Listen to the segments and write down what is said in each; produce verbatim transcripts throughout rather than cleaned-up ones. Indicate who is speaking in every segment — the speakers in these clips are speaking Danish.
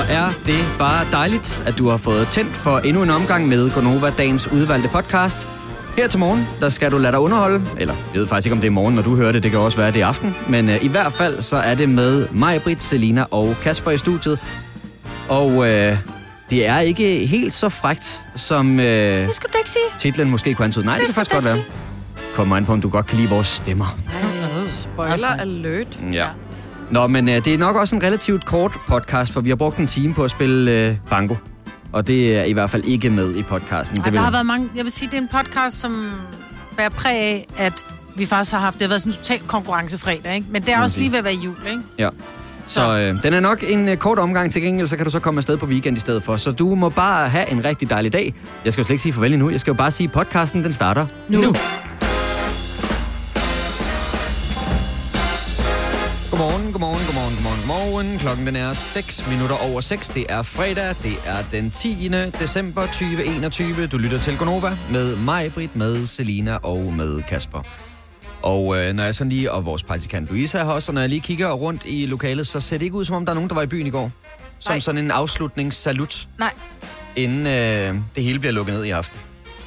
Speaker 1: er det bare dejligt, at du har fået tændt for endnu en omgang med Gonova, dagens udvalgte podcast. Her til morgen, der skal du lade dig underholde. Eller, jeg ved faktisk ikke, om det er morgen, når du hører det. Det kan også være, det er aften. Men uh, i hvert fald, så er det med mig, Britt, Selina og Kasper i studiet. Og uh, det er ikke helt så frækt, som uh,
Speaker 2: det skal du ikke sige.
Speaker 1: Titlen måske kunne antyde. Nej, det, det kan faktisk godt være. Kommer an på, om du godt kan lide vores stemmer.
Speaker 3: Ej, spoiler alert.
Speaker 1: Ja. Nå, men uh, det er nok også en relativt kort podcast, for vi har brugt en time på at spille uh, bango. Og det er i hvert fald ikke med i podcasten.
Speaker 2: Ej,
Speaker 1: det vil...
Speaker 2: Der har været mange... Jeg vil sige, det er en podcast, som bærer præg af, at vi faktisk har haft... Det har været sådan en totalt konkurrencefredag, ikke? Men det er også lige ved at være jul, ikke?
Speaker 1: Ja. Så, så øh, den er nok en øh, kort omgang. Til gengæld, så kan du så komme afsted på weekend i stedet for. Så du må bare have en rigtig dejlig dag. Jeg skal jo slet ikke sige farvel endnu. Jeg skal jo bare sige, at podcasten, den starter nu. nu. Godmorgen, godmorgen, godmorgen, godmorgen, godmorgen. Klokken den er seks minutter over seks. Det er fredag. Det er den tiende december tyve enogtyve. Du lytter til Gonova med mig, Britt, med Selina og med Kasper. Og øh, når jeg sådan lige, og vores praktikant Louise er her også, og når jeg lige kigger rundt i lokalet, så ser det ikke ud, som om der er nogen, der var i byen i går. Som Nej. Sådan en afslutningssalut.
Speaker 2: Nej.
Speaker 1: Inden øh, det hele bliver lukket ned i aften.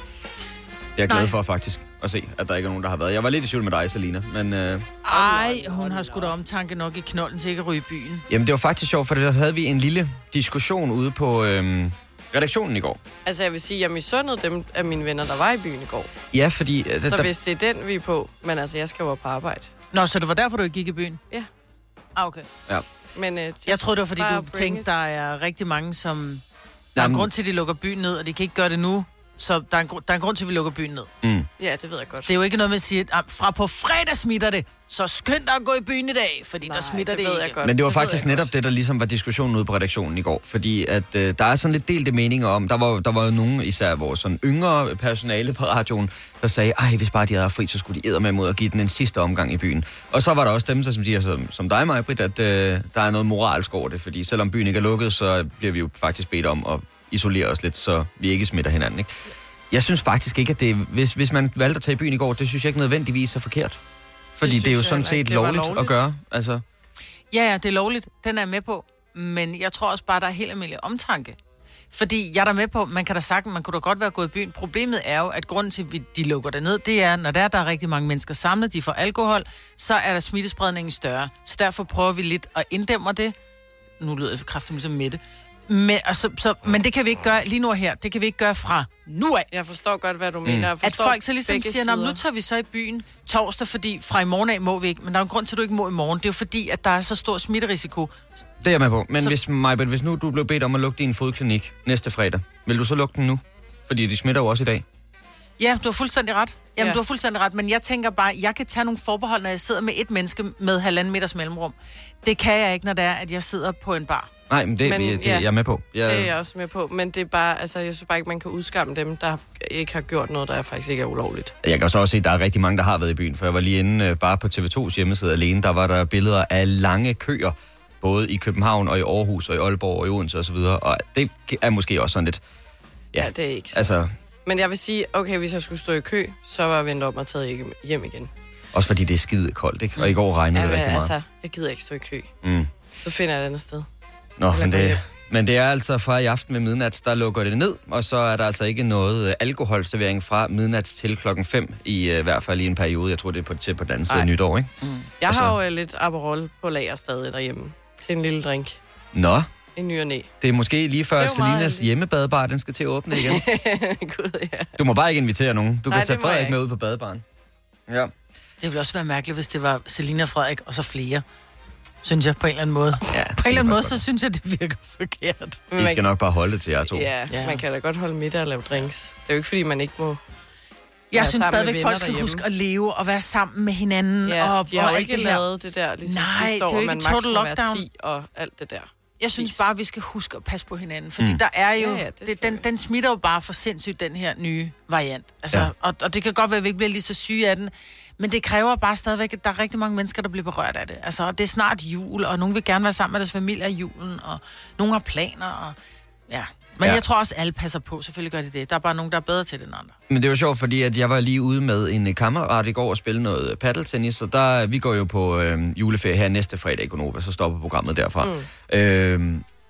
Speaker 1: Jeg er glad Nej. for faktisk at se, at der ikke er nogen, der har været. Jeg var lidt i tvivl med dig, Selina, men... Øh...
Speaker 2: Ej, hun har sgu da omtanke nok i knolden til ikke at ryge i byen.
Speaker 1: Jamen, det var faktisk sjovt, for der havde vi en lille diskussion ude på øh, redaktionen i går.
Speaker 3: Altså, jeg vil sige, at jeg misundede dem af mine venner, der var i byen i går.
Speaker 1: Ja, fordi... Øh,
Speaker 3: så
Speaker 1: der...
Speaker 3: hvis det er den, vi er på... Men altså, jeg skal jo på arbejde.
Speaker 2: Nå, så det var derfor, du ikke gik i byen?
Speaker 3: Ja.
Speaker 2: Ah, okay.
Speaker 1: Ja.
Speaker 3: Men, øh,
Speaker 2: jeg troede, det var, fordi du tænkte, it. der er rigtig mange, som... Der er en grund til, at de lukker byen ned, og de kan ikke gøre det nu. Så der er, en, der er en grund til, at vi lukker byen ned.
Speaker 1: Mm.
Speaker 3: Ja, det ved jeg godt.
Speaker 2: Det er jo ikke noget med at sige, at fra på fredag smitter det, så skynd dig at gå i byen i dag, fordi Nej, der smitter det, det ikke.
Speaker 1: Men det var
Speaker 3: det
Speaker 1: faktisk netop godt. det, der ligesom var diskussionen ude på redaktionen i går. Fordi at øh, der er sådan lidt delte meninger om, der var, der var jo nogen, især vores sådan yngre personale på radioen, der sagde, ej, hvis bare de havde fri, så skulle de eddermame mod at give den en sidste omgang i byen. Og så var der også dem, der som siger, som, som dig, Maja Britt, at øh, der er noget moralsk over det, fordi selvom byen ikke er lukket, så bliver vi jo faktisk bedt om at isolere os lidt, så vi ikke smitter hinanden, ikke? Jeg synes faktisk ikke, at det... Hvis, hvis man valgte at tage i byen i går, det synes jeg ikke nødvendigvis er forkert. Fordi det, det er jo sådan set lovligt, lovligt at gøre. Altså.
Speaker 2: Ja, ja, det er lovligt. Den er jeg med på. Men jeg tror også bare, der er helt almindelig omtanke. Fordi jeg er der med på, man kan da sagt, man kunne da godt være gået i byen. Problemet er jo, at grunden til, at de lukker det ned, det er, når der er, der er rigtig mange mennesker samlet, de får alkohol, så er der smittespredningen større. Så derfor prøver vi lidt at inddæmme det. Nu lyder jeg kraftigt ligesom Mette. Men, altså, så, men det kan vi ikke gøre lige nu og her. Det kan vi ikke gøre fra nu af.
Speaker 3: Jeg forstår godt, hvad du mm. mener.
Speaker 2: At folk så ligesom siger, nu tager vi så i byen torsdag, fordi fra i morgen af må vi ikke. Men der er en grund til, at du ikke må i morgen. Det er jo fordi, at der er så stor smitterisiko.
Speaker 1: Det er jeg med på. Men så... hvis, Majbert, hvis nu du blev bedt om at lukke din fodklinik næste fredag, vil du så lukke den nu? Fordi de smitter jo også i dag.
Speaker 2: Ja, du har fuldstændig ret. Jamen,
Speaker 3: ja.
Speaker 2: du har fuldstændig ret. Men jeg tænker bare, jeg kan tage nogle forbehold, når jeg sidder med et menneske med halvanden meters mellemrum. Det kan jeg ikke, når det er, at jeg sidder på en bar.
Speaker 1: Nej, men det, men, det, det ja, jeg er med på. Jeg...
Speaker 3: Det er jeg også med på. Men det er bare, altså, jeg synes bare ikke, man kan udskamme dem, der ikke har gjort noget, der faktisk ikke er ulovligt.
Speaker 1: Jeg kan så også se, at der er rigtig mange, der har været i byen. For jeg var lige inde bare på T V to's hjemmeside alene. Der var der billeder af lange køer, både i København og i Aarhus og i Aalborg og i Odense osv. Og, og det er måske også sådan lidt...
Speaker 3: Ja, ja det er ikke så.
Speaker 1: Altså...
Speaker 3: Men jeg vil sige, okay, hvis jeg skulle stå i kø, så var jeg vendt om og taget hjem igen.
Speaker 1: Også fordi det er skide koldt, ikke? Og i går regnede
Speaker 3: ja,
Speaker 1: det rigtig
Speaker 3: altså,
Speaker 1: meget.
Speaker 3: Jeg gider ikke stå i kø.
Speaker 1: Mm.
Speaker 3: Så finder jeg et andet sted.
Speaker 1: Nå, men det, men det er altså fra i aften med midnat, der lukker det ned, og så er der altså ikke noget uh, alkoholservering fra midnat til klokken fem, i uh, hvert fald i en periode. Jeg tror, det er på, til på den anden side nytår, ikke?
Speaker 3: Mm. Jeg altså... har jo uh, lidt Aperol på lager stadig derhjemme til en lille drink.
Speaker 1: Nå.
Speaker 3: En ny og næ.
Speaker 1: Det er måske lige før Selinas hjemmebadebar, den skal til at åbne igen.
Speaker 3: Gud, ja.
Speaker 1: Du må bare ikke invitere nogen. Du
Speaker 3: Nej,
Speaker 1: kan tage Frederik med ud på badebaren. Ja.
Speaker 2: Det ville også være mærkeligt, hvis det var Selina og Frederik, og så flere. Synes jeg, på en eller anden måde. Ja, på en eller anden måde, så synes jeg, det virker forkert.
Speaker 1: Vi skal nok bare holde det til jer to.
Speaker 3: Ja, ja, man kan da godt holde middag og lave drinks. Det er jo ikke, fordi man ikke må...
Speaker 2: Jeg synes stadigvæk, folk skal derhjemme. Huske at leve og være sammen med hinanden.
Speaker 3: Ja,
Speaker 2: og,
Speaker 3: de har
Speaker 2: og
Speaker 3: jo ikke
Speaker 2: det
Speaker 3: lavet det der, ligesom
Speaker 2: Nej,
Speaker 3: sidste år,
Speaker 2: det er jo ikke
Speaker 3: man
Speaker 2: total lockdown.
Speaker 3: ti og alt det der.
Speaker 2: Jeg synes Vis. bare, vi skal huske at passe på hinanden. Fordi mm. der er jo... Ja, ja, det, den, den smitter jo bare for sindssygt, den her nye variant. Altså, ja. og, og det kan godt være, at vi ikke bliver lige så syge af den. Men det kræver bare stadigvæk, at der er rigtig mange mennesker, der bliver berørt af det. Altså, det er snart jul, og nogen vil gerne være sammen med deres familie i julen, og nogen har planer, og ja... Men ja. jeg tror også, alle passer på. Selvfølgelig gør de det. Der er bare nogen, der er bedre til det end andre. Men det
Speaker 1: var sjovt, fordi at jeg var lige ude med en kammerat i går og spille noget paddeltennis, og der, vi går jo på øh, juleferie her næste fredag i Gonova, så stopper programmet derfra. Mm. Øh,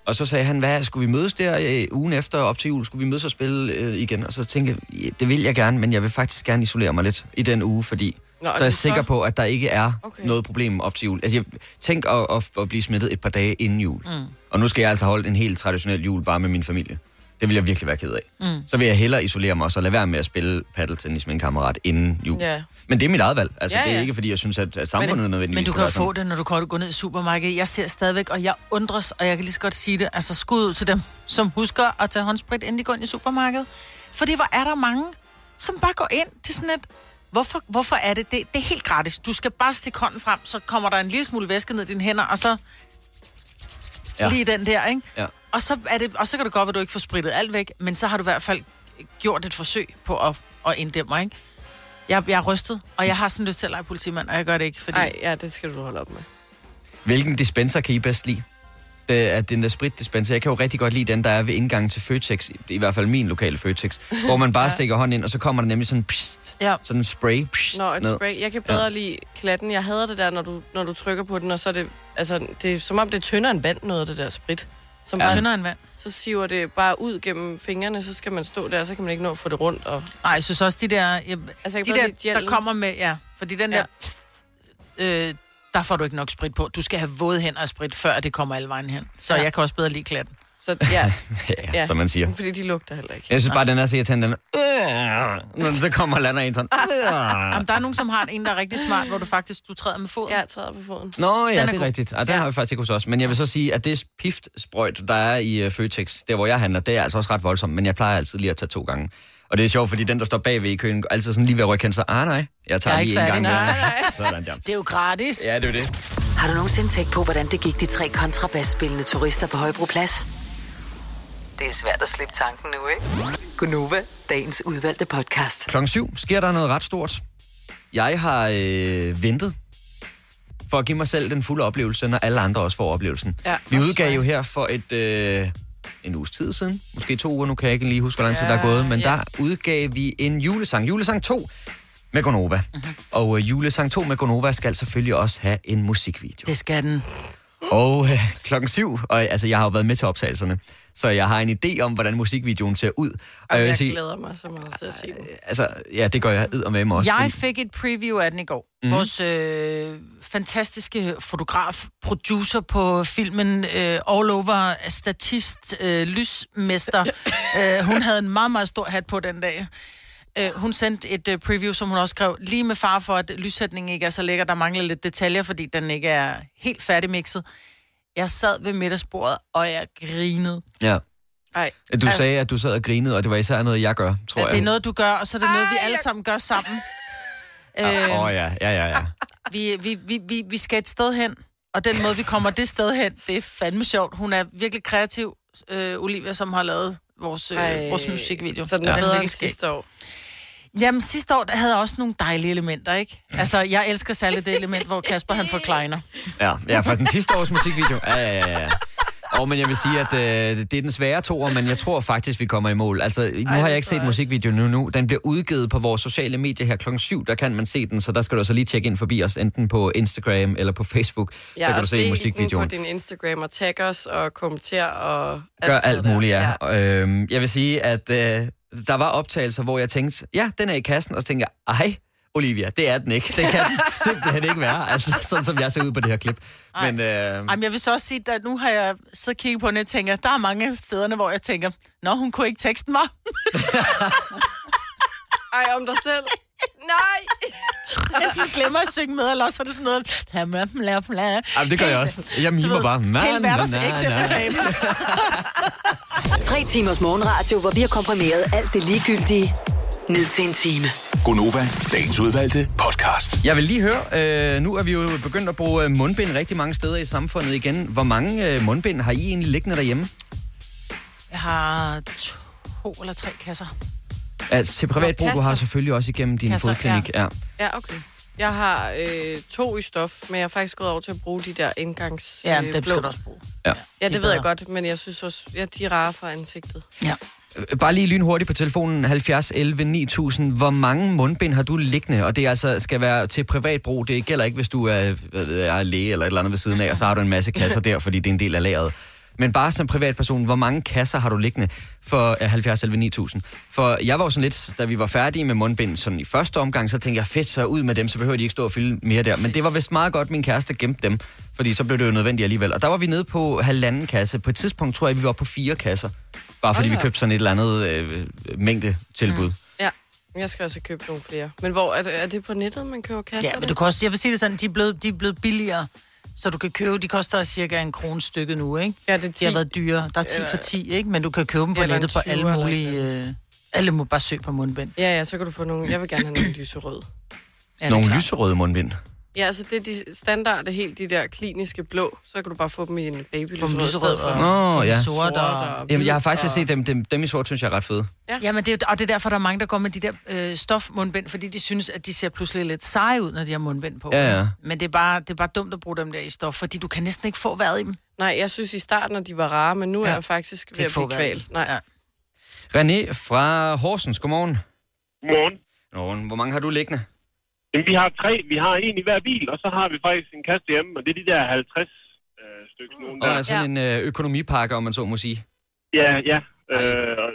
Speaker 1: Og så sagde han, hvad, skulle vi mødes der øh, ugen efter op til jul? Skulle vi mødes og spille øh, igen? Og så tænkte jeg, ja, det vil jeg gerne, men jeg vil faktisk gerne isolere mig lidt i den uge, fordi Nå, så er jeg sikker så... på, at der ikke er okay. noget problem op til jul. Altså, jeg, tænk at, at, at blive smittet et par dage inden jul. Mm. Og nu skal jeg altså holde en helt traditionel jul bare med min familie. Det vil jeg virkelig være ked af. Mm. Så vil jeg hellere isolere mig og så lade være med at spille paddeltennis med en kammerat inden jul. Yeah. Men det er mit eget valg. Altså, ja, ja. Det er ikke, fordi jeg synes, at, at samfundet
Speaker 2: men,
Speaker 1: er nødvendigvis.
Speaker 2: Men du kan få det, når du går ned i supermarkedet. Jeg ser stadigvæk, og jeg undres, og jeg kan lige så godt sige det, altså skud ud til dem, som husker at tage håndsprit, inden de går ind i supermarkedet. Fordi hvor er der mange, som bare går ind til sådan et... Hvorfor, hvorfor er det? det? Det er helt gratis. Du skal bare stikke hånden frem, så kommer der en lille smule væske ned i dine hænder, og så... Ja. Lige den der, ikke? Ja. Og så, er det, og så kan det godt være, at du ikke får spritet alt væk, men så har du i hvert fald gjort et forsøg på at, at inddæmme mig, ikke? Jeg, jeg er rystet, og jeg har sådan lyst til at lege politimand, og jeg gør det ikke, fordi...
Speaker 3: Nej, ja, det skal du holde op med.
Speaker 1: Hvilken dispenser kan I bedst lide? Det er den der spritdispenser. Jeg kan jo rigtig godt lide den, der er ved indgangen til Føtex, i hvert fald min lokale Føtex, hvor man bare ja. stikker hånden ind, og så kommer der nemlig sådan pst, ja. sådan en spray. Pst,
Speaker 3: Nå, et spray. Jeg kan bedre ja. lide klatten. Jeg hader det der, når du, når du trykker på den, og så er det, altså, det er som om det er tyndere end vand, noget af det der sprit. Som
Speaker 2: ja. tyndere end vand.
Speaker 3: Så siver det bare ud gennem fingrene, så skal man stå der, så kan man ikke nå at få det rundt. Og...
Speaker 2: Nej, jeg synes også, de der, jeg, altså, jeg de der, der kommer med, ja, fordi den ja. der, pst, øh, der får du ikke nok sprit på. Du skal have våde hænder af sprit, før det kommer alle vejen hen. Så ja. jeg kan også bedre lide klatten.
Speaker 3: Så ja,
Speaker 1: ja, ja, som man siger.
Speaker 3: Fordi de lugter heller ikke.
Speaker 1: Jeg synes bare, den er så irriterende, den er, øh, når den så kommer og lander en sådan. Øh.
Speaker 2: Jamen, der er nogen, som har en, der er rigtig smart, hvor du faktisk, du træder med foden.
Speaker 3: Ja, jeg træder på foden.
Speaker 1: Nå, ja, er det er god. rigtigt. Ja, den ja. har vi faktisk ikke hos os. Men jeg vil så sige, at det piftsprøjt, der er i uh, Føtex, der hvor jeg handler, det er altså også ret voldsomt. Men jeg plejer altid lige at tage to gange. Og det er sjovt, fordi den, der står bagved i køen, altid sådan lige ved at rykke hen, så ah nej, jeg tager jeg lige en gang.
Speaker 2: Nej, nej. Sådan der. Det er jo gratis.
Speaker 1: Ja, det er det.
Speaker 4: Har du nogensinde tænkt på, hvordan det gik de tre kontrabasspillende turister på Højbroplads? Det er svært at slippe tanken nu, ikke? Gunova, dagens udvalgte podcast.
Speaker 1: Klokken syv sker der noget ret stort. Jeg har øh, ventet for at give mig selv den fulde oplevelse, når alle andre også får oplevelsen. Ja, vi udgav jo her for et øh, en uges tid siden, måske to uger, nu kan jeg ikke lige huske, hvor lang tid ja, der er gået, men ja. der udgav vi en julesang, julesang to med Gonova. Uh-huh. Og øh, julesang to med Gonova skal selvfølgelig også have en musikvideo.
Speaker 2: Det skal den.
Speaker 1: Og øh, klokken syv, og altså jeg har jo været med til optagelserne, så jeg har en idé om, hvordan musikvideoen ser ud. Og,
Speaker 3: og jeg, jeg sige, glæder mig så meget til at se den.
Speaker 1: Altså, ja, det gør jeg eddermame også.
Speaker 2: Jeg fik et preview af den i går. Mm. Vores øh, fantastiske fotograf, producer på filmen, øh, all over, statist, øh, lysmester. øh, hun havde en meget, meget stor hat på den dag. Uh, hun sendte et uh, preview, som hun også skrev, lige med far for, at lyssætningen ikke er så lækker. Der mangler lidt detaljer, fordi den ikke er helt færdigmixet. Jeg sad ved middagsbordet, og jeg grinede.
Speaker 1: Ja.
Speaker 2: Ej.
Speaker 1: Du sagde, at du sad og grinede, og det var især noget, jeg gør, tror
Speaker 2: ja,
Speaker 1: jeg.
Speaker 2: det er noget, du gør, og så er det Ej, noget, vi alle sammen gør sammen.
Speaker 1: Åh øh, oh, ja, ja, ja, ja.
Speaker 2: Vi, vi, vi, vi, vi skal et sted hen, og den måde, vi kommer det sted hen, det er fandme sjovt. Hun er virkelig kreativ, øh, Olivia, som har lavet vores, øh, vores musikvideo.
Speaker 3: Så den er ja. bedre end sidste år.
Speaker 2: Jamen, sidste år der havde jeg også nogle dejlige elementer, ikke? Altså, jeg elsker særligt det element, hvor Kasper han forklejner.
Speaker 1: Ja, ja, for den sidste års musikvideo. Ja, ja, ja, ja. Og men jeg vil sige, at øh, det er den svære toer, men jeg tror faktisk, vi kommer i mål. Altså, nu Ej, har jeg ikke set musikvideoen nu, nu. Den bliver udgivet på vores sociale medier her klokken syv. Der kan man se den, så der skal du så lige tjekke ind forbi os, enten på Instagram eller på Facebook.
Speaker 3: Ja,
Speaker 1: så kan du se musikvideoen.
Speaker 3: Ja, på din Instagram og tag os og kommenter og...
Speaker 1: Gør alt muligt, ja. ja. Øh, jeg vil sige, at... Øh, der var optagelser, hvor jeg tænkte, ja, den er i kassen, og så tænkte jeg, ej, Olivia, det er den ikke. Det kan den simpelthen ikke være, altså sådan som jeg ser ud på det her klip.
Speaker 2: Ej. Men, øh... Ej, men jeg vil så også sige, at nu har jeg siddet og kigget på den, og tænker, der er mange af stederne, hvor jeg tænker, nå, hun kunne ikke teksten mig.
Speaker 3: Ej, om dig selv. Nej!
Speaker 2: Enten glemmer at synge med, eller også er det sådan noget... Bla, bla, bla, bla.
Speaker 1: Jamen, det gør jeg også. Jeg mimer bare.
Speaker 2: Helt hverdagsægte reklame.
Speaker 4: Tre timers morgenradio, hvor vi har komprimeret alt det ligegyldige ned til en time.
Speaker 5: Gonova, dagens udvalgte podcast.
Speaker 1: Jeg vil lige høre, øh, nu er vi jo begyndt at bruge mundbind rigtig mange steder i samfundet igen. Hvor mange øh, mundbind har I egentlig liggende derhjemme?
Speaker 2: Jeg har to eller tre kasser.
Speaker 1: Altså, til privatbrug, du har selvfølgelig også igennem din kasser, fodklinik. Ja.
Speaker 3: Ja. ja, okay. Jeg har øh, to i stof, men jeg har faktisk gået over til at bruge de der indgangs
Speaker 2: Ja,
Speaker 3: øh,
Speaker 2: dem skal du også bruge.
Speaker 1: Ja,
Speaker 3: ja det ved bedre. Jeg godt, men jeg synes også, ja, de er rare for ansigtet.
Speaker 2: Ja.
Speaker 1: Bare lige lynhurtigt på telefonen halvfjerds elleve ni tusind. Hvor mange mundbind har du liggende? Og det altså skal være til privatbrug. Det gælder ikke, hvis du er, er læge eller et eller andet ved siden af, og så har du en masse kasser der, fordi det er en del af lageret. Men bare som privatperson, hvor mange kasser har du liggende for uh, halvfjerds elleve ni tusind? For jeg var jo sådan lidt, da vi var færdige med mundbind sådan i første omgang, så tænkte jeg, fedt, så ud med dem, så behøver de ikke stå og fylde mere der. Men det var vist meget godt, min kæreste gemte dem, fordi så blev det jo nødvendigt alligevel. Og der var vi nede på halvanden kasse. På et tidspunkt tror jeg, vi var på fire kasser. Bare fordi okay. vi købte sådan et eller andet øh, mængde tilbud. Mm.
Speaker 3: Ja, jeg skal også købe nogle flere. Men hvor er det, er det på nettet, man køber kasser?
Speaker 2: Ja, men du kan også, jeg vil sige det sådan, de er blevet, de er blevet billigere. Så du kan købe, de koster cirka en krone stykket nu, ikke?
Speaker 3: Ja, det er ti.
Speaker 2: De har været dyre. Der er ti for ti, ikke? Men du kan købe dem på nettet på alle mulige... Øh, alle må bare søge på mundbind.
Speaker 3: Ja, ja, så kan du få nogle... Jeg vil gerne have nogle lyserøde.
Speaker 1: Ja, nogle lyserøde mundbind?
Speaker 3: Ja, altså det er de standarde, helt de der kliniske blå. Så kan du bare få dem i en babylyserød i stedet for.
Speaker 1: Nå, ja.
Speaker 2: Sort og...
Speaker 1: Jamen, jeg har faktisk og... set dem. dem. Dem i sort, synes jeg er ret fede.
Speaker 2: Ja, ja men det, og det er derfor, der er mange, der går med de der øh, stofmundbind, fordi de synes, at de ser pludselig lidt seje ud, når de har mundbind på.
Speaker 1: Ja, ja.
Speaker 2: Men det er, bare, det er bare dumt at bruge dem der i stof, fordi du kan næsten ikke få vejret i dem.
Speaker 3: Nej, jeg synes i starten, at de var rare, men nu ja. er jeg faktisk ved at blive kvalt. Nej, ja.
Speaker 1: René fra Horsens, godmorgen.
Speaker 6: Godmorgen.
Speaker 1: Godmorgen. Hvor mange har du liggende?
Speaker 6: Jamen, vi har tre. Vi har en i hver bil, og så har vi faktisk en kasse hjemme, og det er de der halvtreds øh, stykker. Mm.
Speaker 1: Og altså ja. en øh, økonomipakke, om man så må sige.
Speaker 6: Ja, ja. Øh, øh,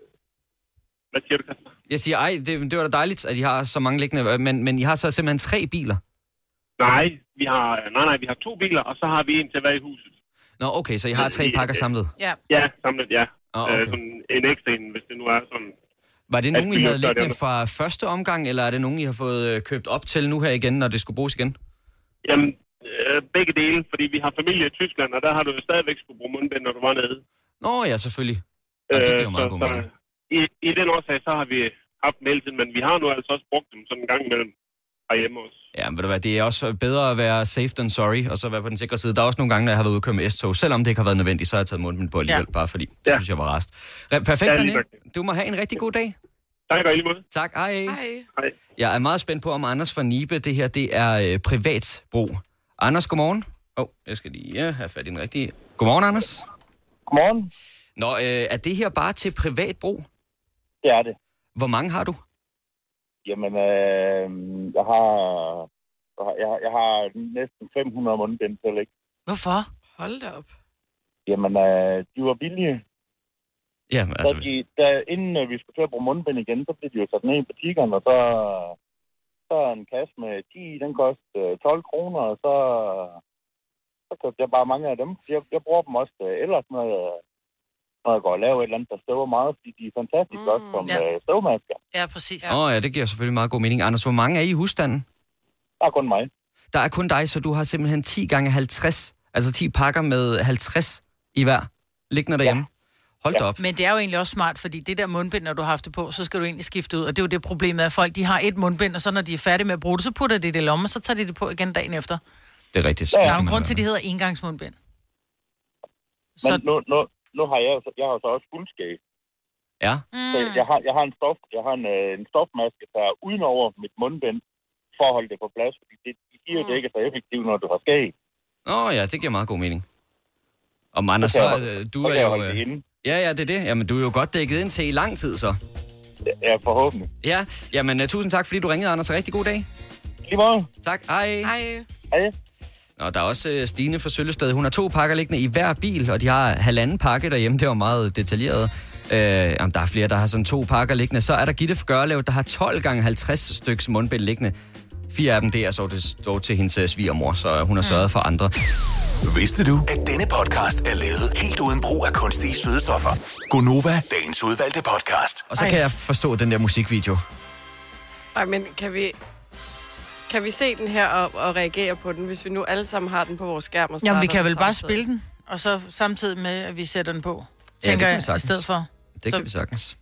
Speaker 6: hvad siger du, Kasper?
Speaker 1: Jeg siger, ej, det, det var da dejligt, at I har så mange liggende, men, men I har så simpelthen tre biler?
Speaker 6: Nej, vi har, nej, nej, vi har to biler, og så har vi en til hver i huset.
Speaker 1: Nå, okay, så I har tre pakker samlet?
Speaker 3: Ja,
Speaker 6: ja samlet, ja.
Speaker 1: Oh, okay.
Speaker 6: øh, sådan en ekstra en, hvis det nu er sådan...
Speaker 1: Var det nogen, I havde liggende fra første omgang, eller er det nogen, I har fået købt op til nu her igen, når det skulle bruges igen?
Speaker 6: Jamen, øh, begge dele, fordi vi har familie i Tyskland, og der har du jo stadigvæk skulle bruge mundbind, når du var nede.
Speaker 1: Nå ja, selvfølgelig. Ja, det giver jo meget god mening.
Speaker 6: I, I den årsag, så har vi haft dem hele tiden, men vi har nu altså også brugt dem sådan en gang imellem herhjemme også.
Speaker 1: Ja, men ved du hvad, det er også bedre at være safe than sorry, og så være på den sikre side. Der er også nogle gange, når jeg har været ude og køre med S-tog, selvom det ikke har været nødvendigt, så har jeg taget mundbind på alligevel, ja. bare fordi det ja. synes jeg var rest. Perfekt, ja, René. Du må have en rigtig god dag.
Speaker 6: Tak, og i lige måde.
Speaker 1: Tak, hej.
Speaker 3: Hej.
Speaker 6: Hej.
Speaker 1: Jeg er meget spændt på, om Anders fra Nibe, det her, det er øh, privat brug. Anders, godmorgen. Åh, oh, jeg skal lige ja, have fat i den rigtige. Godmorgen, Anders.
Speaker 7: Godmorgen.
Speaker 1: Nå, øh, er det her bare til privat brug?
Speaker 7: Det er det.
Speaker 1: Hvor mange har du?
Speaker 7: Jamen, øh, jeg har, jeg, jeg har næsten fem hundrede mundbind til, ikke?
Speaker 2: Hvorfor?
Speaker 3: Hold da op.
Speaker 7: Jamen, øh, de var billige.
Speaker 1: Ja, altså...
Speaker 7: Da de, da, inden øh, vi skulle til at bruge mundbind igen, så blev de jo sat ned i butikkerne, og så, så en kasse med ti, den kostede tolv kroner, og så, så købte jeg bare mange af dem. Jeg, jeg bruger dem også øh, ellers, når jeg, når jeg går og laver et eller andet, der støver meget, fordi de er fantastisk mm, godt som ja. øh, støvmasker.
Speaker 2: Ja, præcis.
Speaker 1: Åh ja. Oh, ja, det giver selvfølgelig meget god mening. Anders, hvor mange er I i husstanden?
Speaker 7: Der er kun mig.
Speaker 1: Der er kun dig, så du har simpelthen ti gange halvtreds, altså ti pakker med halvtreds i hver, liggende derhjemme. Ja. Hold da op.
Speaker 2: Men det er jo egentlig også smart, fordi det der mundbind, når du har haft det på, så skal du egentlig skifte ud. Og det er jo det problemet, at folk de har et mundbind, og så når de er færdige med at bruge det, så putter de det i lommen, og så tager de det på igen dagen efter.
Speaker 1: Det er rigtigt.
Speaker 2: Ja. Der er jo en grund til, at de hedder engangsmundbind.
Speaker 7: Men så... nu, nu, nu har jeg, jeg har så også fuldskæg.
Speaker 1: Ja.
Speaker 7: Mm. Så jeg har, jeg har en stof, jeg har en, en stofmaske, der er uden over mit mundbind, for at holde det på plads, fordi det, de siger jo, mm. det ikke er så effektivt, når du har skæg.
Speaker 1: Nå ja, det giver meget god mening. Og Anders, så, så du er jo... Ja, ja, det er det. Jamen, du er jo godt dækket ind til i lang tid, så.
Speaker 7: Ja, forhåbentlig.
Speaker 1: Ja, jamen, uh, tusind tak, fordi du ringede, Anders. Rigtig god dag.
Speaker 7: Lige måde.
Speaker 1: Tak, hej.
Speaker 3: Hej.
Speaker 7: Hej.
Speaker 1: Nå, der er også uh, Stine fra Søllested. Hun har to pakker liggende i hver bil, og de har halvanden pakke derhjemme. Det var meget detaljeret. Uh, jamen, der er flere, der har sådan to pakker liggende. Så er der Gitte fra Gørlev, der har tolv gange halvtreds styks mundbind liggende. Fire af dem, det er så det står til hendes uh, svigermor, så hun har sørget for andre.
Speaker 5: Vidste du, at denne podcast er lavet helt uden brug af kunstige sødestoffer? Gonova, dagens udvalgte podcast.
Speaker 1: Og så kan Ej. jeg forstå den der musikvideo.
Speaker 3: Nej, men kan vi, kan vi se den her og, og reagere på den, hvis vi nu alle sammen har den på vores skærm? Og
Speaker 2: Jamen, vi kan vel bare spille den, og så samtidig med, at vi sætter den på, tænker
Speaker 1: ja,
Speaker 2: jeg, i stedet for.
Speaker 1: Det
Speaker 2: så...
Speaker 1: kan vi sagtens.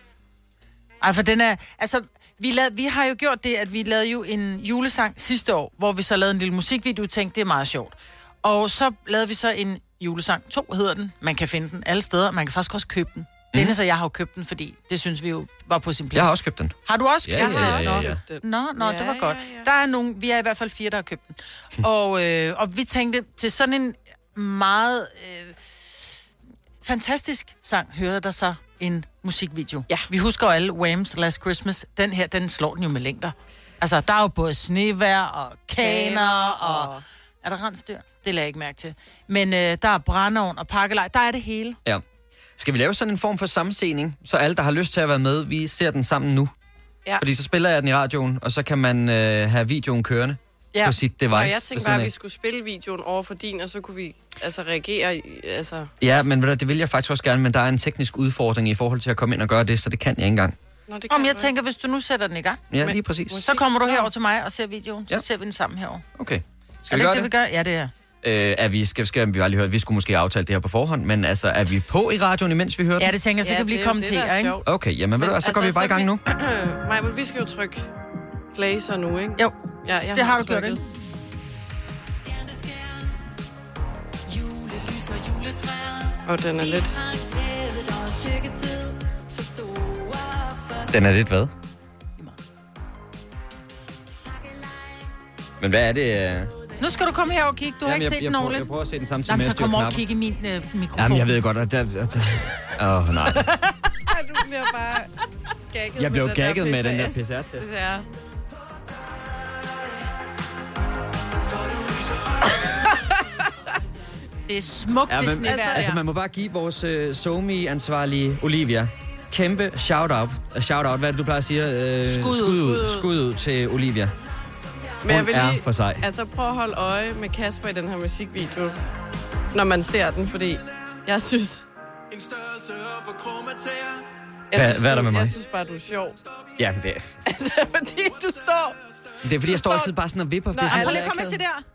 Speaker 2: Ej, for den er... Altså, vi, lavede, vi har jo gjort det, at vi lavede jo en julesang sidste år, hvor vi så lavede en lille musikvideo og tænkte, det er meget sjovt. Og så lavede vi så en julesang to, hedder den. Man kan finde den alle steder, man kan faktisk også købe den. Mm. Dennis og jeg har jo købt den, fordi det synes vi jo var på sin plads.
Speaker 1: Jeg har også købt den.
Speaker 2: Har du også
Speaker 1: ja,
Speaker 2: købt den?
Speaker 1: Ja, ja, ja,
Speaker 2: ja. Nå, nå,
Speaker 3: ja,
Speaker 2: det var godt.
Speaker 3: Ja, ja.
Speaker 2: Der er nogen, vi er i hvert fald fire, der har købt den. og, øh, og vi tænkte, til sådan en meget øh, fantastisk sang, hørte der så en musikvideo.
Speaker 3: Ja.
Speaker 2: Vi husker jo alle Wham's Last Christmas. Den her, den slår den jo med længder. Altså, der er jo både snevejr og kaner og... Er der rensdyr? Det lader jeg ikke mærke til. Men øh, der er brændeovn og pakkelej. Der er det hele.
Speaker 1: Ja. Skal vi lave sådan en form for sammensening, så alle, der har lyst til at være med, vi ser den sammen nu?
Speaker 3: Ja.
Speaker 1: Fordi så spiller jeg den i radioen, og så kan man øh, have videoen kørende
Speaker 2: Ja.
Speaker 1: på sit device.
Speaker 3: Og jeg tænkte bare, at vi skulle spille videoen over for din, og så kunne vi altså reagere. I, altså...
Speaker 1: Ja, men ved du, det vil jeg faktisk også gerne, men der er en teknisk udfordring i forhold til at komme ind og gøre det, så det kan jeg ikke engang.
Speaker 3: Nå, det
Speaker 2: Om
Speaker 3: kan
Speaker 2: jeg
Speaker 3: du
Speaker 2: tænker, hvis du nu sætter den i gang,
Speaker 1: Ja,
Speaker 3: Men-
Speaker 1: lige præcis.
Speaker 2: så kommer du herover til mig og ser videoen. Så
Speaker 1: Ja.
Speaker 2: ser vi den sammen herover.
Speaker 1: Okay. Skal
Speaker 2: Er
Speaker 1: vi
Speaker 2: det
Speaker 1: gøre
Speaker 2: ikke det, vi gør? Ja, det er.
Speaker 1: Øh, er vi, skal, skal vi aldrig høre, vi skulle måske aftale det her på forhånd, men altså, er vi på i radioen, imens vi hører
Speaker 2: Ja,
Speaker 1: den?
Speaker 2: det tænker jeg, så
Speaker 3: Ja,
Speaker 2: kan vi
Speaker 3: det
Speaker 2: lige
Speaker 3: er jo
Speaker 2: kommentere,
Speaker 3: det, der er
Speaker 2: ikke?
Speaker 3: sjovt.
Speaker 1: Okay, jamen ved du hvad, så går vi bare i gang nu.
Speaker 3: Nej, men vi skal jo trykke play så nu, ikke?
Speaker 2: Jo,
Speaker 3: Ja, jeg
Speaker 2: det har du gjort,
Speaker 3: trykket.
Speaker 2: ikke?
Speaker 3: Og den er lidt...
Speaker 1: Den er lidt hvad? Men hvad er det? øh?
Speaker 2: Nu skal du komme her og kigge. Du har
Speaker 1: Jamen,
Speaker 2: ikke
Speaker 1: jeg,
Speaker 2: set
Speaker 1: jeg,
Speaker 2: den
Speaker 1: prøver,
Speaker 2: ordentligt.
Speaker 1: jeg prøver at se den samtidig
Speaker 2: Jamen,
Speaker 1: med
Speaker 2: så
Speaker 1: at styre
Speaker 2: kom over og
Speaker 1: knapper.
Speaker 2: kigge i min øh, mikrofon.
Speaker 1: Jamen, jeg ved godt, at der... Åh, oh, nej.
Speaker 3: Du bliver bare gagget
Speaker 1: Jeg blev
Speaker 3: med
Speaker 1: gagget
Speaker 3: den
Speaker 1: med den der
Speaker 3: P
Speaker 1: P C R-test.
Speaker 3: Ja.
Speaker 2: Det er smukt,
Speaker 1: Ja,
Speaker 2: det
Speaker 1: men,
Speaker 2: snevejr
Speaker 1: altså, altså, man må bare give vores uh, SoMe-ansvarlige Olivia kæmpe shout-out. Uh, shout-out, hvad er det, du plejer at sige? Uh,
Speaker 2: Skud ud,
Speaker 1: skud,
Speaker 2: skud
Speaker 1: ud,
Speaker 2: ud.
Speaker 1: skud ud til Olivia.
Speaker 3: Men jeg
Speaker 1: Hun
Speaker 3: vil
Speaker 1: er
Speaker 3: lige,
Speaker 1: for sig.
Speaker 3: altså prøv at holde øje med Kasper i den her musikvideo, når man ser den, fordi jeg synes... Jeg
Speaker 1: Hvad-
Speaker 3: synes,
Speaker 1: hvad er der
Speaker 3: du-
Speaker 1: med mig?
Speaker 3: Jeg synes bare, du er sjov.
Speaker 1: Ja, det er,
Speaker 3: Altså, fordi du står...
Speaker 1: det er fordi, jeg står
Speaker 3: står-
Speaker 1: altid bare sådan og vipper. Det er
Speaker 3: Nå,
Speaker 1: sådan,
Speaker 2: Prøv
Speaker 3: alle
Speaker 2: lige at komme og se der.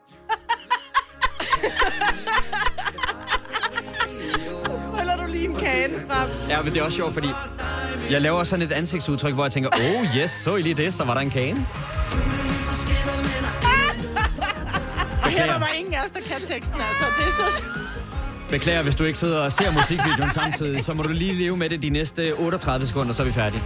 Speaker 3: Så triller du lige en kage frem.
Speaker 1: ja, men det er også sjovt, fordi jeg laver sådan et ansigtsudtryk, hvor jeg tænker, oh yes, så I lige det, så var der en kage.
Speaker 2: Og her er der ingen af os, der kan teksten, altså. Det er så...
Speaker 1: Beklager, hvis du ikke sidder og ser musikvideoen samtidig, så må du lige leve med det de næste otteogtredive sekunder, så er vi færdige.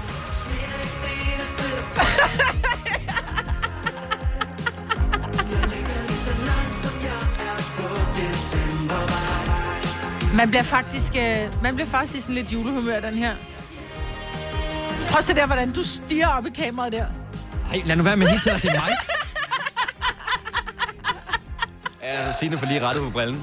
Speaker 2: Man bliver faktisk, øh, man bliver faktisk i sådan lidt julehumør, den her. Prøv at se der, hvordan du stiger op i kameraet der.
Speaker 1: Ej, lad nu være med hele tiden, at det er mig. Ja, Signe får lige rettet på brillen.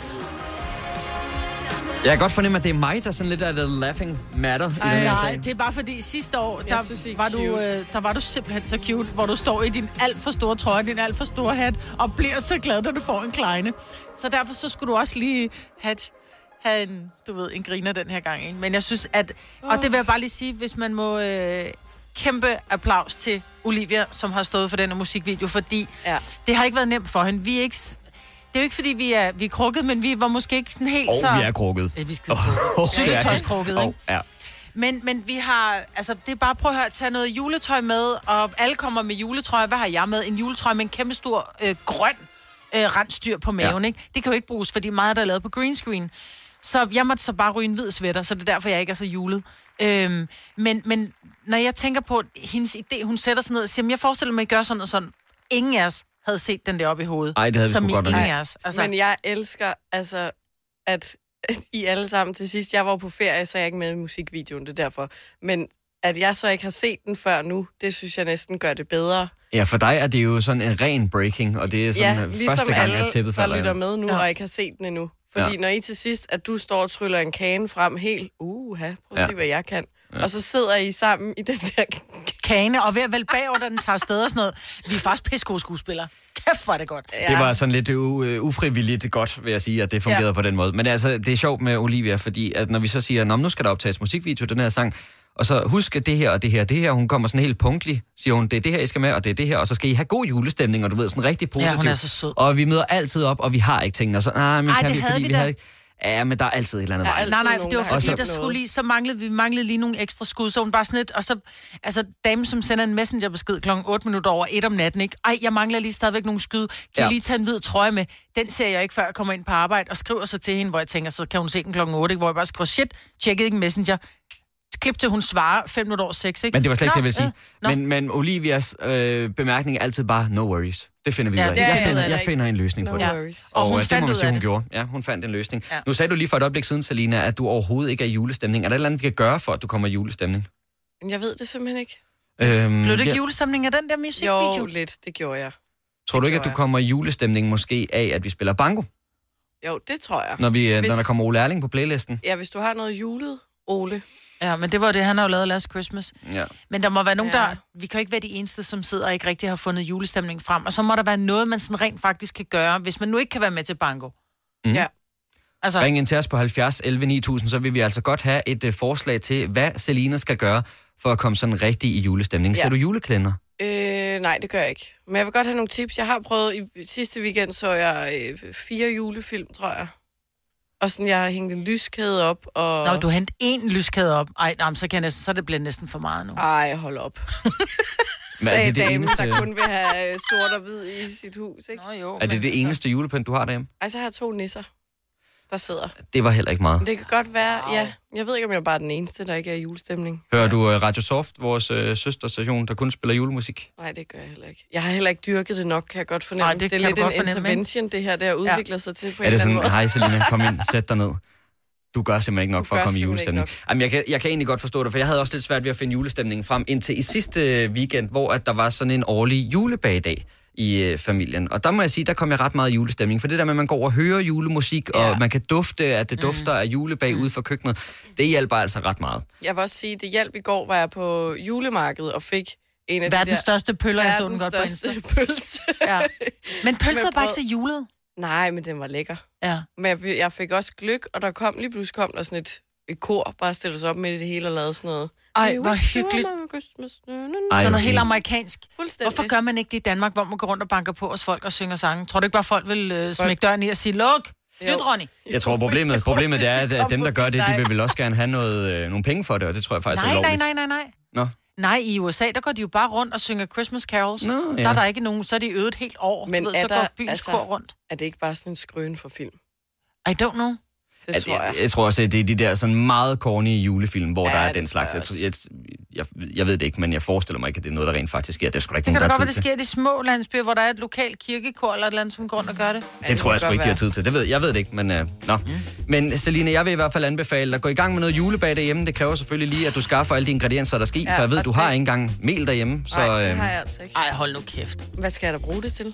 Speaker 1: Jeg kan godt fornemme, at det er mig, der sådan lidt er the laughing matter i den her
Speaker 2: Nej,
Speaker 1: sag.
Speaker 2: det er bare fordi sidste år,
Speaker 3: Jeg
Speaker 2: der,
Speaker 3: synes, I er
Speaker 2: var du,
Speaker 3: cute.
Speaker 2: øh, der var du simpelthen så cute, hvor du står i din alt for store trøje, din alt for store hat, og bliver så glad, når du får en kleine. Så derfor så skulle du også lige have, et, have en, du ved, en griner den her gang. Ikke? Men jeg synes, at... Og det vil jeg bare lige sige, hvis man må... Øh, kæmpe applaus til Olivia, som har stået for den her musikvideo, fordi
Speaker 3: Ja.
Speaker 2: det har ikke været nemt for hende. Vi er ikke... s- Det er jo ikke, fordi vi er, vi er krukket, men vi var måske ikke sådan helt
Speaker 1: Og
Speaker 2: så...
Speaker 1: vi er krukket.
Speaker 2: Ja, vi skal
Speaker 1: Oh,
Speaker 2: Syltetøjskrukket, ikke?
Speaker 1: oh, ja.
Speaker 2: Men, men vi har, altså det er bare, prøv at høre, tage noget juletøj med, og alle kommer med juletrøje. Hvad har jeg med? En juletrøje med en kæmpe stor øh, grøn øh, rensdyr på maven,
Speaker 1: Ja.
Speaker 2: ikke? Det kan jo ikke bruges, fordi meget der er lavet på green screen. Så jeg måtte så bare ryge en hvid sweater, så det er derfor, jeg ikke er så julet. Øhm, men, men når jeg tænker på hendes idé, hun sætter sig ned og siger, jeg forestiller mig, at I gør sådan og sådan. Ingen af os havde set den der op i hovedet.
Speaker 1: Ej, det havde vi
Speaker 2: som
Speaker 1: sgu
Speaker 2: i
Speaker 1: godt nok
Speaker 2: ingen
Speaker 1: ikke.
Speaker 2: af os. Altså,
Speaker 3: Men jeg elsker, altså, at I alle sammen til sidst... Jeg var på ferie, så jeg er ikke med i musikvideoen, det er derfor. Men at jeg så ikke har set den før nu, det synes jeg næsten gør det bedre.
Speaker 1: Ja, for dig er det jo sådan en ren breaking, og det er sådan
Speaker 3: Ja,
Speaker 1: ja,
Speaker 3: ligesom
Speaker 1: første gang,
Speaker 3: alle,
Speaker 1: at tippet
Speaker 3: der
Speaker 1: falder.
Speaker 3: lytter
Speaker 1: ind.
Speaker 3: med nu,
Speaker 2: Ja.
Speaker 3: ja. og ikke har set den endnu. Fordi
Speaker 1: Ja.
Speaker 3: ja. når I til sidst, at du står og tryller en kane frem helt, uha, prøv at
Speaker 1: Ja.
Speaker 3: se, hvad jeg kan.
Speaker 1: Ja.
Speaker 3: Ja. Og så sidder I sammen i den der...
Speaker 2: kane, og ved at vælge bagover, da den tager afsted og sådan noget. Vi er faktisk pisse gode skuespillere. Kæft, hvor er det godt.
Speaker 1: Det var sådan lidt u- ufrivilligt godt, vil jeg sige, at det fungerede ja. på den måde. Men altså, det er sjovt med Olivia, fordi at når vi så siger, nu skal der optages musikvideo, den her sang, og så husk at det her og det her, det her, hun kommer sådan helt punktlig, siger hun, det er det her, I skal med, og det er det her, og så skal I have god julestemning, og du ved, sådan rigtig positiv.
Speaker 2: Ja, hun er så sød.
Speaker 1: Og vi møder altid op, og vi har ikke tingene, og så, nej, men
Speaker 2: Ej,
Speaker 1: kan
Speaker 2: det
Speaker 1: vi,
Speaker 2: havde
Speaker 1: fordi
Speaker 2: vi
Speaker 1: vi
Speaker 2: da.
Speaker 1: havde ikke... Ja, men der er altid et eller andet
Speaker 3: Ja,
Speaker 1: vej.
Speaker 3: altid
Speaker 2: Nej, nej,
Speaker 3: nogen,
Speaker 2: det var
Speaker 3: der har
Speaker 2: fordi,
Speaker 1: set
Speaker 2: der
Speaker 3: noget.
Speaker 2: skulle lige, så manglede vi manglede lige nogle ekstra skud, så hun bare sådan lidt, og så, altså, damen, som sender en messengerbesked klokken otte minutter over et om natten, ikke? Ej, jeg mangler lige stadigvæk nogle skud. Kan
Speaker 1: Ja.
Speaker 2: ja. lige tage en hvid trøje med? Den ser jeg ikke, før jeg kommer ind på arbejde, og skriver så til hende, hvor jeg tænker, så kan hun se den klokken otte, ikke? Hvor jeg bare skriver, shit, tjekkede ikke en messenger. Klip til, hun svarer fem minutter over seks, ikke?
Speaker 1: Men det var slet ikke
Speaker 2: Nå,
Speaker 1: det, jeg ville sige.
Speaker 2: øh, nå.
Speaker 1: Men, men Olivias øh, bemærkning er altid bare, no worries. Det finder vi
Speaker 2: Ja,
Speaker 1: ud af.
Speaker 2: det er
Speaker 1: Jeg
Speaker 2: jeg
Speaker 1: finder,
Speaker 3: heller
Speaker 1: jeg
Speaker 3: ikke.
Speaker 1: finder en løsning
Speaker 3: No
Speaker 1: på det.
Speaker 2: Ja.
Speaker 3: worries.
Speaker 2: Og hun
Speaker 1: øh, det
Speaker 2: fandt
Speaker 1: må man
Speaker 2: ud
Speaker 1: sige,
Speaker 2: af
Speaker 1: hun
Speaker 2: det.
Speaker 1: gjorde. Ja, hun fandt en løsning.
Speaker 2: Ja.
Speaker 1: Nu sagde du lige for et øjeblik siden, Selina, at du overhovedet ikke er i julestemning. Er der et eller andet, vi kan gøre for, at du kommer i julestemning?
Speaker 3: Men jeg ved det simpelthen ikke.
Speaker 1: Øhm,
Speaker 2: Blev det ikke
Speaker 1: ja.
Speaker 2: julestemning af den der musikvideo?
Speaker 3: Jo, lidt, det gjorde jeg.
Speaker 1: Tror du ikke, at du kommer i julestemning måske af, at vi spiller banko?
Speaker 3: Jo, det tror jeg.
Speaker 1: Når, vi,
Speaker 3: hvis...
Speaker 1: når der kommer Ole Erling på playlisten?
Speaker 3: Ja, hvis du har noget julet, Ole.
Speaker 2: Ja, men det var det, han har jo lavet Last Christmas.
Speaker 1: Ja.
Speaker 2: Men der må være nogen,
Speaker 3: ja.
Speaker 2: der... Vi kan jo ikke være de eneste, som sidder og ikke rigtig har fundet julestemning frem. Og så må der være noget, man sådan rent faktisk kan gøre, hvis man nu ikke kan være med til banko.
Speaker 1: Mm.
Speaker 3: Ja.
Speaker 2: Altså...
Speaker 1: Ring ind til os på halvfjerds elleve ni tusind, så vil vi altså godt have et uh, forslag til, hvad Selina skal gøre for at komme sådan rigtig i julestemning. Ja. Ser du juleklænder?
Speaker 3: Øh, nej, det gør jeg ikke. Men jeg vil godt have nogle tips. Jeg har prøvet... I sidste weekend så jeg øh, fire julefilm, tror jeg. Og sådan, jeg har hængt en lyskæde op, og...
Speaker 2: Nå, du har hentet én lyskæde op. Ej, nej, så, kan jeg næsten, så det bliver næsten for meget nu.
Speaker 3: Ej, hold op. Sagde damen, der kun vil have sort og hvid i sit hus, ikke?
Speaker 2: Nå, jo,
Speaker 1: er det det eneste julepynt, du har derhjemme?
Speaker 3: Ej, så har jeg to nisser, der sidder.
Speaker 1: Det var heller ikke meget.
Speaker 3: Det kan godt være, wow. Ja. Jeg ved ikke, om jeg er bare den eneste, der ikke er i julestemning.
Speaker 1: Hører du uh, Radio Soft, vores uh, søsterstation, der kun spiller julemusik?
Speaker 3: Nej, det gør jeg heller ikke. Jeg har heller ikke dyrket det nok, kan jeg godt fornemme.
Speaker 2: Ej, det,
Speaker 3: det er
Speaker 2: kan
Speaker 3: lidt
Speaker 2: du
Speaker 3: en
Speaker 2: godt fornemme,
Speaker 3: intervention, det her, der udvikler ja. sig til på
Speaker 1: er
Speaker 3: en
Speaker 1: det
Speaker 3: eller anden
Speaker 1: sådan,
Speaker 3: måde.
Speaker 1: hej Selina, kom ind, sæt dig ned. Du gør simpelthen ikke nok
Speaker 3: du
Speaker 1: for at komme i julestemning. Jamen, jeg kan, jeg kan egentlig godt forstå det, for jeg havde også lidt svært ved at finde julestemningen frem indtil i sidste weekend, hvor at der var sådan en årlig julebagedag i øh, familien. Og der må jeg sige, der kom jeg ret meget i julestemning. For det der med, at man går og hører julemusik, ja. og man kan dufte, at det dufter af julebag ude for køkkenet, det hjælper altså ret meget.
Speaker 3: Jeg vil også sige, det hjalp i går, var jeg på julemarkedet og fik en af
Speaker 2: verdens
Speaker 3: de der...
Speaker 2: største pøller, jeg så den godt på
Speaker 3: Verdens
Speaker 2: Insta.
Speaker 3: største pølse.
Speaker 2: Ja. Men pølse er bare ikke
Speaker 3: brød.
Speaker 2: så julet.
Speaker 3: Nej, men den var lækker.
Speaker 2: Ja.
Speaker 3: Men jeg, jeg fik også gløgg, og der kom lige pludselig kom der sådan et, et kor, bare stillede sig op med det hele og lavede sådan noget.
Speaker 2: Ej, hvor hyggeligt.
Speaker 1: Ej,
Speaker 2: sådan noget helt amerikansk.
Speaker 3: Fuldstændig.
Speaker 2: Hvorfor gør man ikke det i Danmark, hvor man går rundt og banker på hos folk og synger sange? Tror du ikke bare, folk vil øh, smække døren i og sige, luk, lyt, Ronny?
Speaker 1: Jeg tror, problemet, problemet er, at dem, der gør det, de vil vel også gerne have noget, øh, nogle penge for det, og det tror jeg faktisk
Speaker 2: nej,
Speaker 1: er ulovligt.
Speaker 2: Nej, nej, nej, nej.
Speaker 1: Nå.
Speaker 2: Nej, i U S A, der går de jo bare rundt og synger Christmas carols.
Speaker 1: Nå, ja.
Speaker 2: Der er der ikke nogen, så er de øvet et helt år.
Speaker 3: Men
Speaker 2: ved,
Speaker 3: er
Speaker 2: så
Speaker 3: der,
Speaker 2: går byens
Speaker 3: altså,
Speaker 2: kor rundt.
Speaker 3: Er det ikke bare sådan en skrøn for film?
Speaker 2: I don't know.
Speaker 3: Det
Speaker 1: at,
Speaker 3: tror jeg.
Speaker 1: jeg. Jeg tror også, at det er de der sådan meget corny julefilm, hvor
Speaker 3: Ja,
Speaker 1: der er
Speaker 3: det
Speaker 1: den slags.
Speaker 3: tror
Speaker 1: Jeg,
Speaker 3: jeg
Speaker 1: jeg, jeg, jeg ved det ikke, men jeg forestiller mig ikke, at det er noget, der rent faktisk sker. Det er sgu da ikke
Speaker 2: Det
Speaker 1: nogen,
Speaker 2: kan da
Speaker 1: der
Speaker 2: godt
Speaker 1: har
Speaker 2: være,
Speaker 1: tid
Speaker 2: det sker i de små landsbyer, hvor der er et lokalt kirkekor eller et eller andet, som går rundt og gør det.
Speaker 1: til. Det tror jeg sgu ikke, de har tid til. Det ved, jeg ved det ikke, men uh, nå. Mm. Men Selina, jeg vil i hvert fald anbefale dig at gå i gang med noget julebag derhjemme. Det kræver selvfølgelig lige, at du skaffer alle de ingredienser, der skal i,
Speaker 3: Ja,
Speaker 1: for jeg ved,
Speaker 3: og
Speaker 1: du har
Speaker 3: det-
Speaker 1: ikke engang mel derhjemme. Så,
Speaker 3: Nej, det
Speaker 1: øhm,
Speaker 3: har jeg altså ikke.
Speaker 2: Ej, hold nu kæft.
Speaker 3: Hvad skal jeg da bruge det til?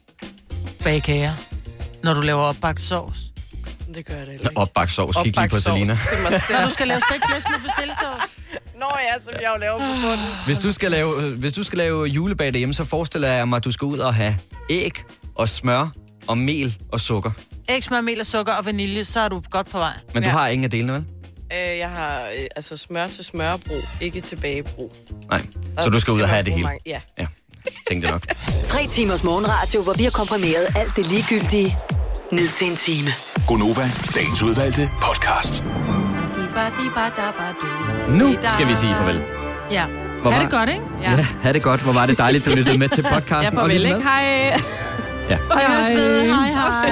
Speaker 2: Bagkager. Når du laver opbagt sovs.
Speaker 3: Det gør jeg da heller ikke.
Speaker 1: opbagt sovs. Kig lige på Selina.
Speaker 3: til mig selv.
Speaker 2: Når du skal lave stegt flæsk med persillesovs.
Speaker 3: Nå ja, som jeg jo laver på bunden.
Speaker 1: Hvis du skal lave, øh, hvis du skal lave julebag derhjemme, så forestiller jeg mig, at du skal ud og have æg og smør og mel og sukker.
Speaker 2: Æg, smør, mel og sukker og vanilje, så er du godt på vej.
Speaker 1: Men
Speaker 3: Ja.
Speaker 1: du har ingen af delene, vel?
Speaker 3: Øh, jeg har øh, altså smør til smørbrug, ikke tilbagebrug.
Speaker 1: Nej. Så du skal ud og have det hele.
Speaker 3: Mange- Ja.
Speaker 1: Ja, tænkte jeg nok.
Speaker 4: Tre timers morgenradio, hvor vi har komprimeret alt det ligegyldige ned til en time.
Speaker 5: Gonova, dagens udvalgte podcast.
Speaker 1: Nu skal vi sige farvel.
Speaker 2: Ja.
Speaker 1: Hvor
Speaker 2: Er
Speaker 1: var-
Speaker 2: det godt, ikke?
Speaker 1: Ja, ha' det godt. Hvor var det dejligt, du lyttede med til podcasten.
Speaker 3: Ja, farvel, ikke? Hej.
Speaker 1: Ja.
Speaker 2: Og jeg ved, hej hej.